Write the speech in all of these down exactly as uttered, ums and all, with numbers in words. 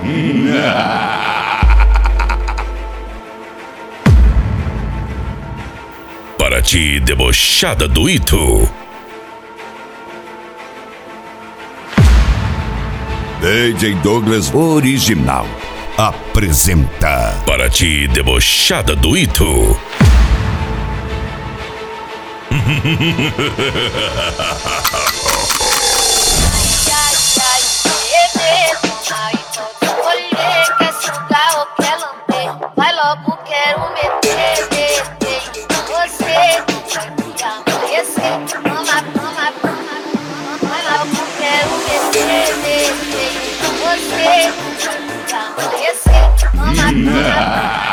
Paraty debochada do Ito. D J Douglas Original apresenta Paraty debochada do Ito. Vai logo, quero meter, meter você. Amanhecer, toma, toma, toma. Vai logo, quero meter, meter você. Amanhecer, toma, toma.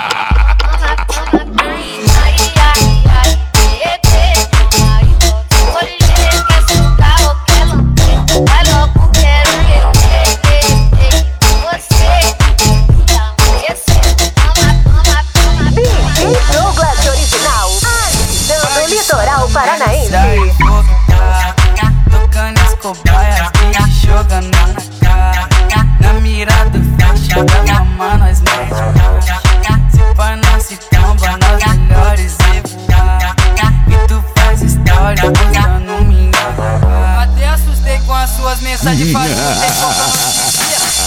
Paranaense. Tocando as cobaias, bicho jogando na cara. Na mira do faixa, da mamãe nós mete. Se pá nós se tromba, nós melhores e voar. E tu faz história, usando minha. Até assustei com as suas mensagens, faz um tempo.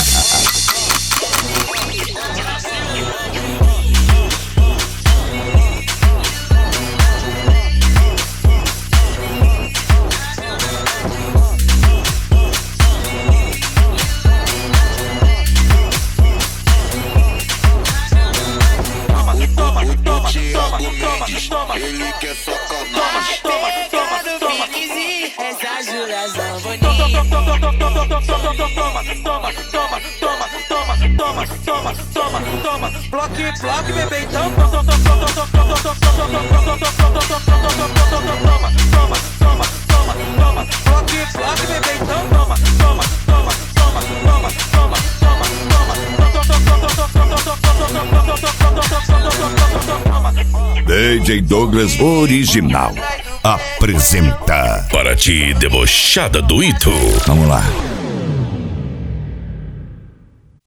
Ele quer sacanagem. Toma, toma, toma, essa Juliação bonita. Toma, toma, toma, toma, toma, toma, toma, toma, toma, toma. Bloque, bloque, bebê, então. Toma, toma, toma, toma, toma, toma. Bloque, bloque, bebê, então. Toma, toma, toma, toma, toma, toma, toma. D J Douglas Original apresenta Paraty debochada do Ito. Vamos lá.